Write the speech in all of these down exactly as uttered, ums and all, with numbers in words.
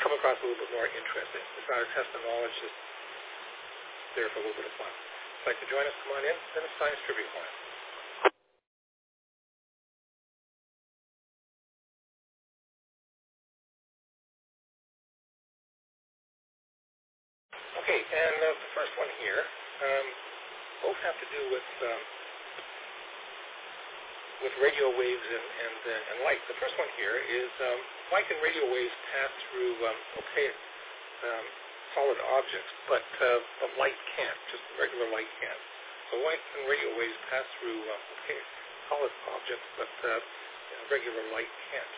come across a little bit more interesting. It's not a test of knowledge, just there for a little bit of fun. If you'd like to join us, come on in, then it's Science Trivia Time. Okay, and uh, the first one here, um, both have to do with um, with radio waves and, and, uh, and light. The first one here is um, why can radio waves pass through um, opaque um, solid objects, but uh, but light can't, just regular light can't. So why can radio waves pass through um, opaque solid objects, but uh, regular light can't?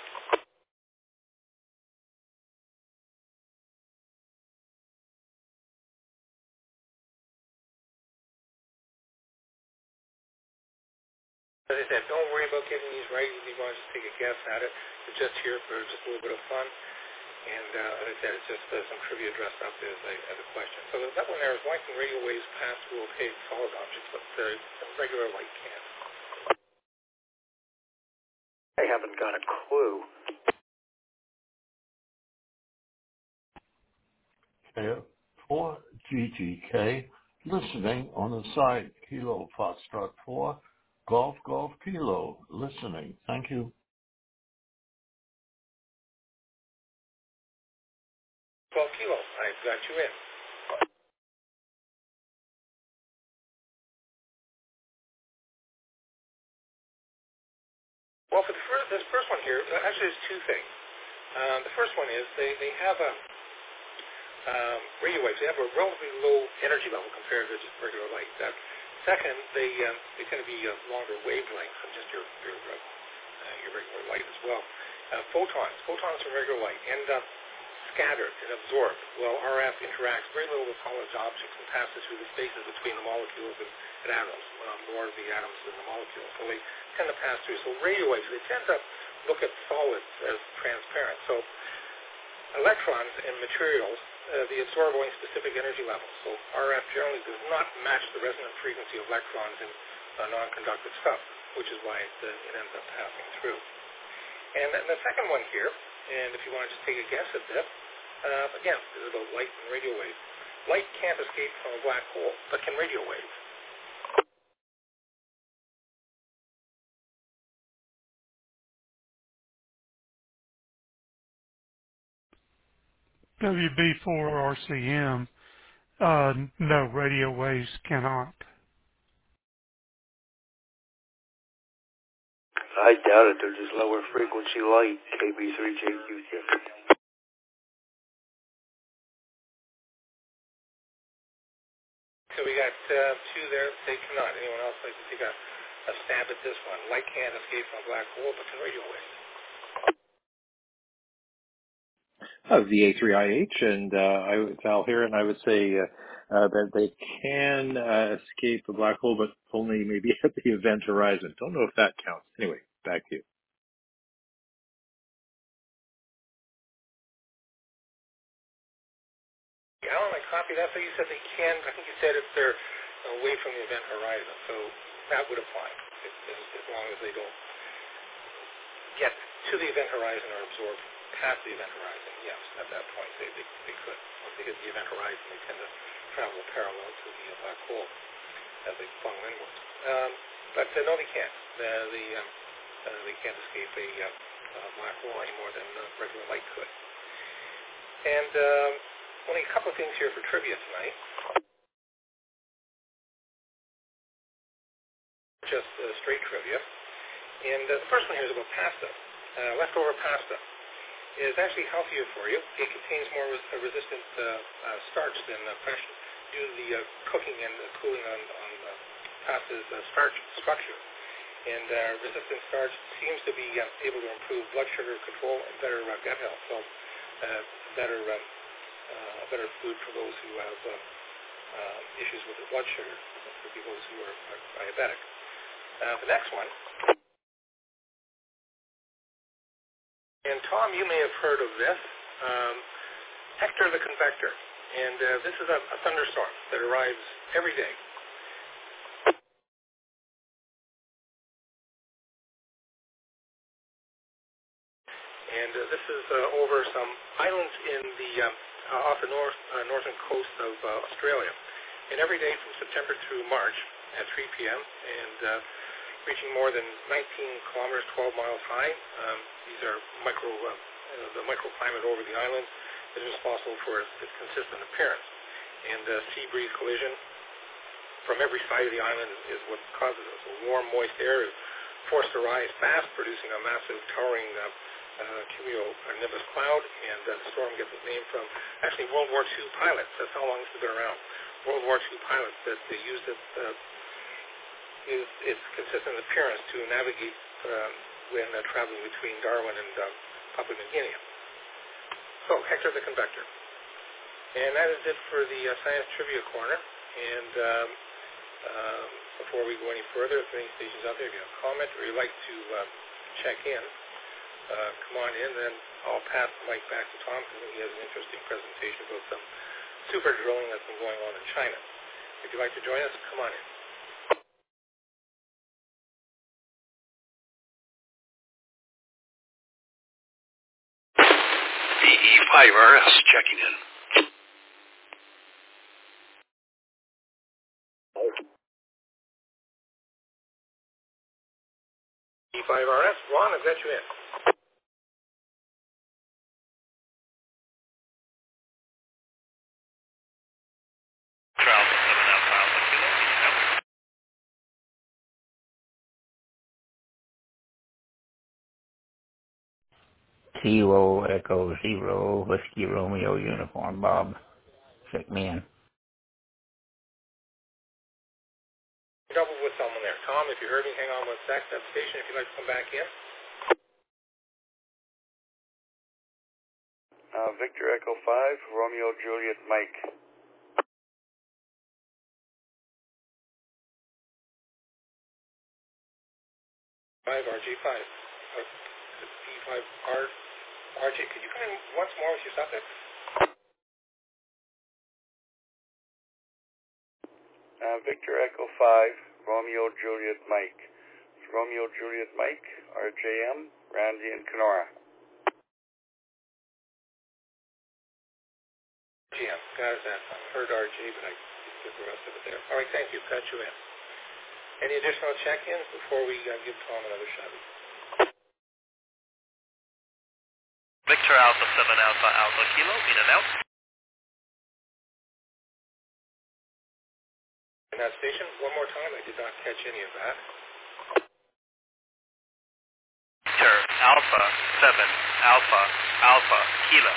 As I said, don't worry about getting these right. You want to just take a guess at it. We're just here for just a little bit of fun. And uh, as I said, it's just uh, some trivia dressed up as a, as a question. So that one there is why can radio waves pass through opaque solid objects, but uh, regular light can't? I haven't got a clue. Okay, four G G K, listening on the site, Kilo Foxtrot four, Golf Golf Kilo, listening. Thank you. twelve Kilo, I've got you in. Well, for the first, this first one here, actually there's two things. Um, the first one is they, they have a um, radio waves. They have a relatively low energy level compared to just regular light. Uh, second, they um, they tend to be uh, longer wavelengths than just your your, uh, uh, your regular light as well. Uh, photons, photons from regular light end up scattered and absorbed, while R F interacts very little with solid objects and passes through the spaces between the molecules and, and atoms, uh, more of the atoms than the molecules. So they tend to pass through. So radio waves, they tend to look at solids as transparent. So electrons and materials, uh, they absorb only specific energy levels. So R F generally does not match the resonant frequency of electrons in uh, non-conductive stuff, which is why it, uh, it ends up passing through. And then the second one here, and if you want to just take a guess at this, uh, again, this is about light and radio waves. Light can't escape from a black hole, but can radio waves? W B four R C M, uh, no, radio waves cannot. I doubt it. They're just lower frequency light, K B three J Q ticket. So we got uh, two there. They cannot. Anyone else like to take a, a stab at this one? Light can't escape from a black hole, but can radio waves? Of the A three I H, and uh, I would, Val here, and I would say uh, uh, that they can uh, escape the black hole, but only maybe at the event horizon. Don't know if that counts. Anyway, back to you. Alan, I copy that. So you said they can. I think you said if they're away from the event horizon, so that would apply as, as long as they don't get to the event horizon or absorb past the event horizon. Yes, at that point they they, they could. Once they hit the event horizon, they tend to travel parallel to the uh, black hole as they funnel inwards. Um, but uh, no, they can't. Uh, the um, uh, they can't escape a uh, uh, black hole any more than uh, regular light could. And um, only a couple of things here for trivia tonight. Just uh, straight trivia. And uh, the first one here is about pasta. Uh, leftover pasta is actually healthier for you. It contains more res- uh, resistant uh, uh, starch than uh, fresh due to the uh, cooking and uh, cooling on, on uh, pasta's uh, starch structure. And uh, resistant starch seems to be uh, able to improve blood sugar control and better uh, gut health. So uh, better um, uh, better food for those who have uh, uh, issues with their blood sugar, for people who are, are diabetic. Uh, the next one. And Tom, you may have heard of this, um, Hector the Convector. And uh, this is a, a thunderstorm that arrives every day. And uh, this this is uh, over some islands in the um, uh, off the north uh, northern coast of uh, Australia. And every day from September through March at three p.m. and uh, reaching more than nineteen kilometers, twelve miles high. Um, these are micro, uh, uh, the microclimate over the island is responsible for its, its consistent appearance. And uh, sea breeze collision from every side of the island is, is what causes it. So warm, moist air is forced to rise fast, producing a massive towering uh, uh, cumulonimbus cloud, and uh, the storm gets its name from actually World War Two pilots. That's how long it's been around. World War Two pilots that they used it, uh, its, its consistent appearance to navigate um, when uh, traveling between Darwin and uh, Papua New Guinea. So, Hector the Convector. And that is it for the uh, Science Trivia Corner. And um, um, before we go any further, if there are any stations out there, if you have a comment or you'd like to uh, check in, uh, come on in, then I'll pass the mic back to Tom because he has an interesting presentation about some super drilling that's been going on in China. If you'd like to join us, come on in. B E five R S checking in. B E five R S, Ron, I've got you in. Kilo Echo Zero Whiskey Romeo Uniform Bob. Check me in. Double with someone there. Tom, if you heard me, hang on one sec. That station, if you'd like to come back in. Uh, Victor Echo five, Romeo Juliet Mike. five R J five. B five R J. Could you come in once more with your subject? Uh, Victor Echo five, Romeo Juliet Mike. It's Romeo Juliet Mike, R J M, Randy and Kenora. R J M, got that. I heard R J, but I didn't get the rest of it there. All right, thank you. Got you in. Any additional check-ins before we uh, give Tom another shot? Victor Alpha seven Alpha Alpha Kilo, in and out. In that station, one more time, I did not catch any of that. Victor Alpha seven Alpha Alpha Kilo.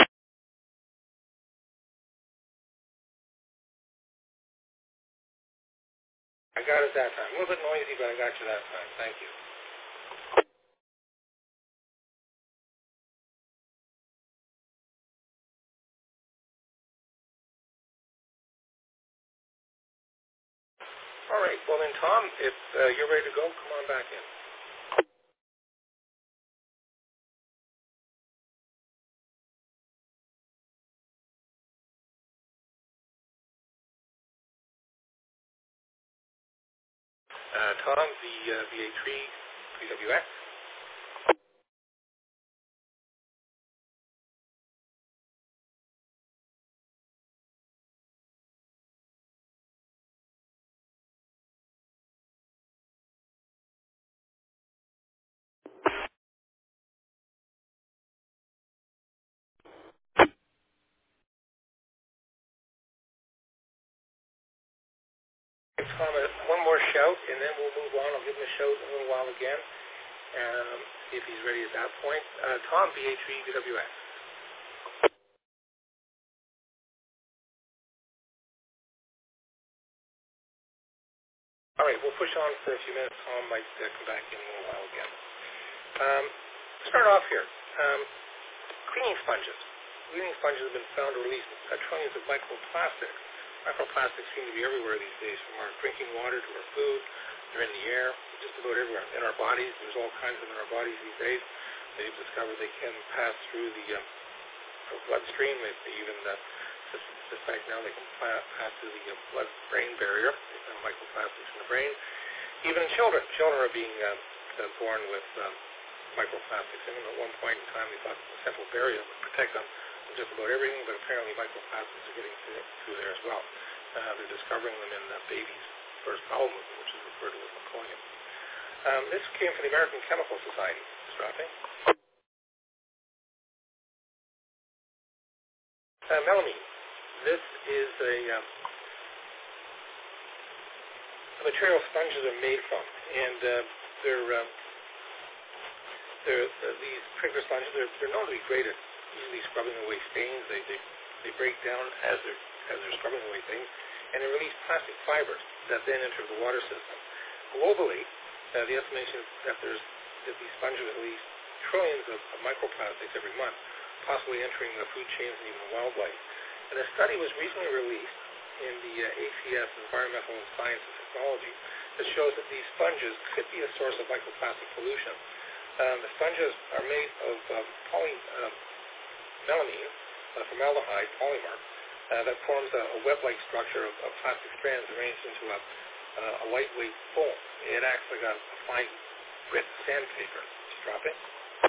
I got it that time. A little bit noisy, but I got you that time. Thank you. All right. Well, then, Tom, if uh, you're ready to go, come on back in. Uh, Tom, the uh, V A three P W X. Tom, uh, one more shout, and then we'll move on. I'll give him a shout in a little while again. Um, see if he's ready at that point. Uh, Tom, V A three P W X. All right, we'll push on for a few minutes. Tom might uh, come back in a little while again. Um, start off here. Um, cleaning sponges. Cleaning sponges have been found to release uh, trillions of microplastics. Microplastics seem to be everywhere these days, from our drinking water to our food. They're in the air, just about everywhere. In our bodies, there's all kinds of them in our bodies these days. They've discovered they can pass through the um, bloodstream. They, they even uh, suspect now they can pass through the uh, blood-brain barrier. They found microplastics in the brain. Even in children. Children are being uh, uh, born with um, microplastics in them. At one point in time, they thought the central barrier would protect them from just about everything, but apparently microplastics are getting through, through there as well. Uh, they're discovering them in uh, babies' first bowel movement, which is referred to as meconium. Um, this came from the American Chemical Society, Strafe. Uh, melamine. This is a, um, a material sponges are made from, and uh, they're, uh, they're uh, these particular sponges. They're, they're known to be great at easily scrubbing away stains. They they, they break down as they're as they're scrubbing away things, and they release plastic fibers that then enter the water system. Globally, uh, the estimation is that there's that these sponges release trillions of, of microplastics every month, possibly entering the food chains and even wildlife. And a study was recently released in the uh, A C S, Environmental Science and Technology, that shows that these sponges could be a source of microplastic pollution. Um, the sponges are made of um, poly, uh, melamine, uh, formaldehyde polymer, uh, that forms a, a web-like structure of, of plastic strands arranged into a, uh, a lightweight foam. It acts like a, a fine grit sandpaper. Just drop it.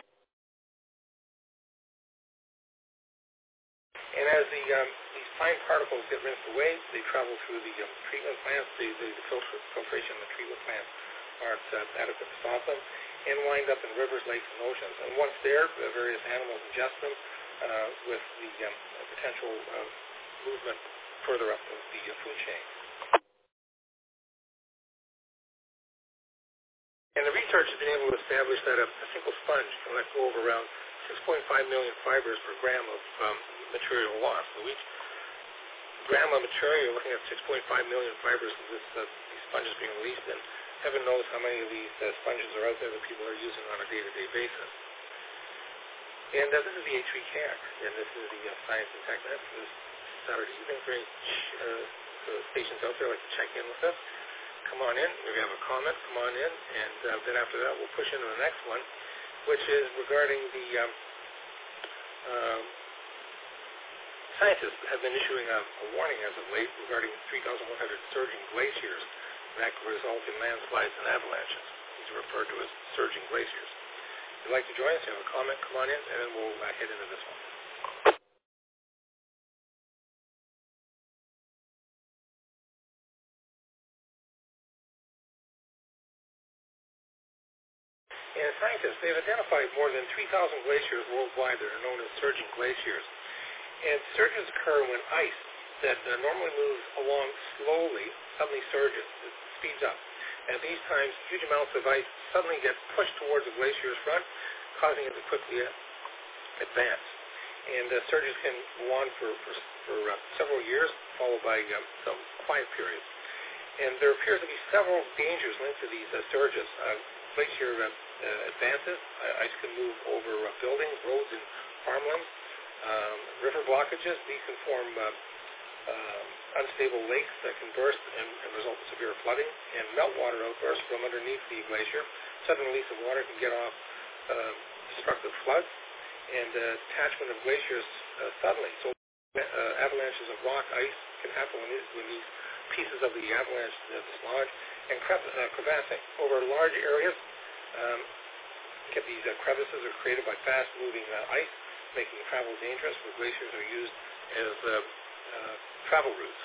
And as the, um, these fine particles get rinsed away, they travel through the um, treatment plants. The, the, the filter, filtration of the treatment plants aren't uh, adequate to stop them, and wind up in rivers, lakes, and oceans. And once there, the various animals ingest them uh, with the um, potential uh, movement further up the, the uh, food chain. And the research has been able to establish that a, a single sponge can let go of around six point five million fibers per gram of um, material loss. So each gram of material, you're looking at six point five million fibers of this, uh, these sponges being released, and heaven knows how many of these uh, sponges are out there that people are using on a day-to-day basis. And uh, this is the H three K X, and this is the uh, Science and Tech Net for this Saturday evening. For any uh, stations out there like to check in with us, come on in. If you have a comment, come on in, and uh, then after that we'll push into the next one, which is regarding the um, um, scientists have been issuing a, a warning as of late regarding three thousand one hundred surging glaciers that could result in landslides and avalanches. These are referred to as surging glaciers. If you'd like to join us, you have a comment, come on in, and then we'll uh, head into this one. And scientists, they've identified more than three thousand glaciers worldwide that are known as surging glaciers. And surges occur when ice that uh, normally moves along slowly suddenly surges. It speeds up. And at these times, huge amounts of ice suddenly get pushed towards the glacier's front, causing it to quickly uh, advance. And uh, surges can go on for, for, for uh, several years, followed by um, some quiet periods. And there appears to be several dangers linked to these uh, surges. Uh, glacier uh, uh, advances. Uh, ice can move over uh, buildings, roads, and farmlands. Um, river blockages. These can form uh, um, unstable lakes that can burst and, and result in severe flooding. And meltwater outbursts from underneath the glacier. Sudden release of water can get off uh, destructive floods. And uh, detachment of glaciers uh, suddenly. So uh, avalanches of rock, ice can happen when these, when these pieces of the avalanche uh, dislodge. And crev- uh, crevassing over large areas. Um, get these uh, crevices are created by fast-moving uh, ice, making travel dangerous, where glaciers are used as uh, uh, travel routes.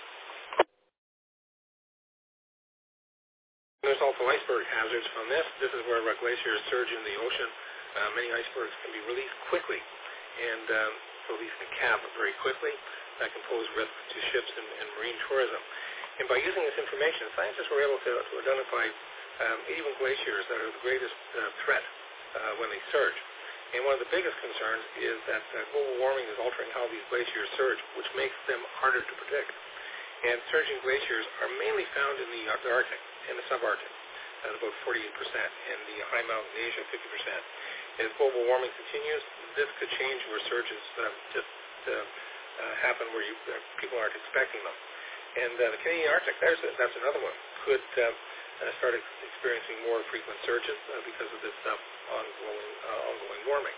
There's also iceberg hazards from this. This is where uh, glaciers surge in the ocean. Uh, many icebergs can be released quickly, and um, so these can cap very quickly. That can pose risks to ships and, and marine tourism. And by using this information, scientists were able to, to identify um, even glaciers that are the greatest uh, threat uh, when they surge. And one of the biggest concerns is that uh, global warming is altering how these glaciers surge, which makes them harder to predict. And surging glaciers are mainly found in the, uh, the Arctic and the subarctic, at about forty-eight percent, and the high mountains in Asia, fifty percent. As global warming continues, this could change where surges uh, just uh, uh, happen where you, uh, people aren't expecting them. And uh, the Canadian Arctic, there's a, that's another one, could uh, uh, start ex- experiencing more frequent surges uh, because of this uh, ongoing, uh, ongoing warming.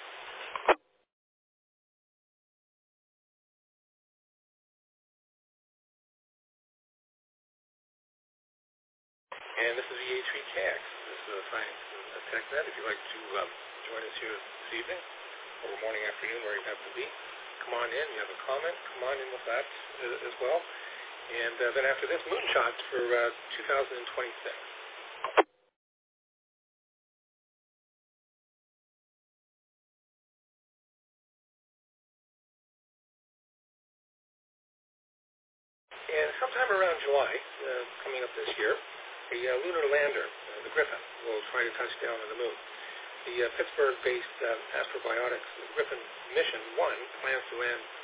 And this is the H three K X. This is a Science and Tech Net. If you'd like to um, join us here this evening, or morning, afternoon, where you have to be. Come on in. You have a comment, come on in with that uh, as well. And uh, then after this, moonshots for uh, two thousand twenty-six. And sometime around July, uh, coming up this year, a uh, lunar lander, uh, the Griffin, will try to touch down on the moon. The uh, Pittsburgh-based uh, Astrobiotics Griffin Mission one plans to land